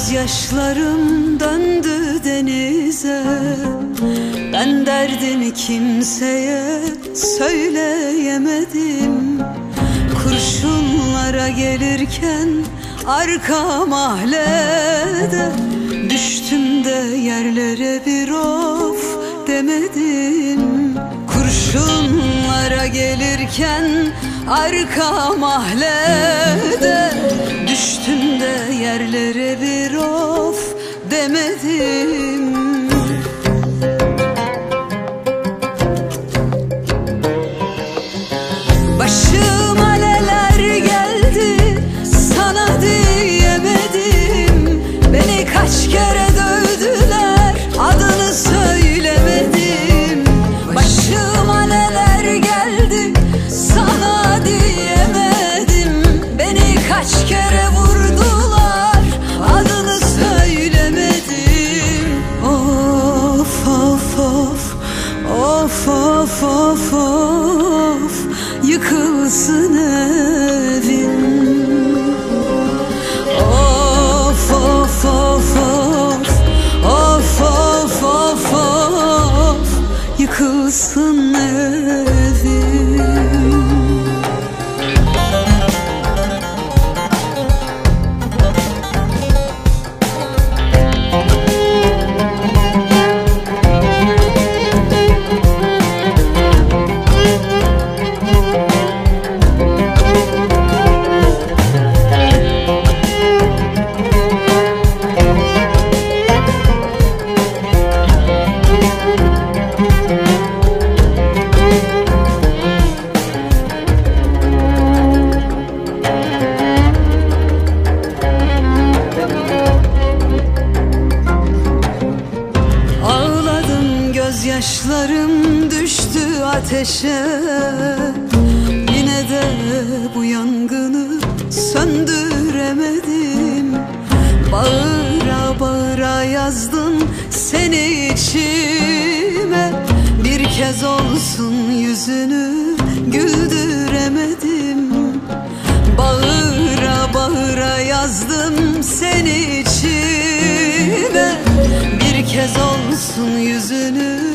Gözyaşlarım döndü denize. Ben derdimi kimseye söyleyemedim. Kurşunlara gelirken arka mahallede düştüm de yerlere bir of demedim. Kurşunlara gelirken arka mahallede düştüm de yerlere bir of demedim. Başıma neler geldi sana diyemedim. Beni kaç kere dövdüler, adını söylemedim. Başıma neler geldi sana diyemedim. Beni kaç kere vurdular, adını söylemedim. Of of of, of of of of, yıkılsın evim. Of of of of, of of of of, yıkılsın evim. Gözyaşlarım düştü ateşe. Yine de bu yangını söndüremedim. Bağıra bağıra yazdım seni içime. Bir kez olsun yüzünü güldüremedim. Bağıra bağıra yazdım seni içime. Bir kez olsun yüzünü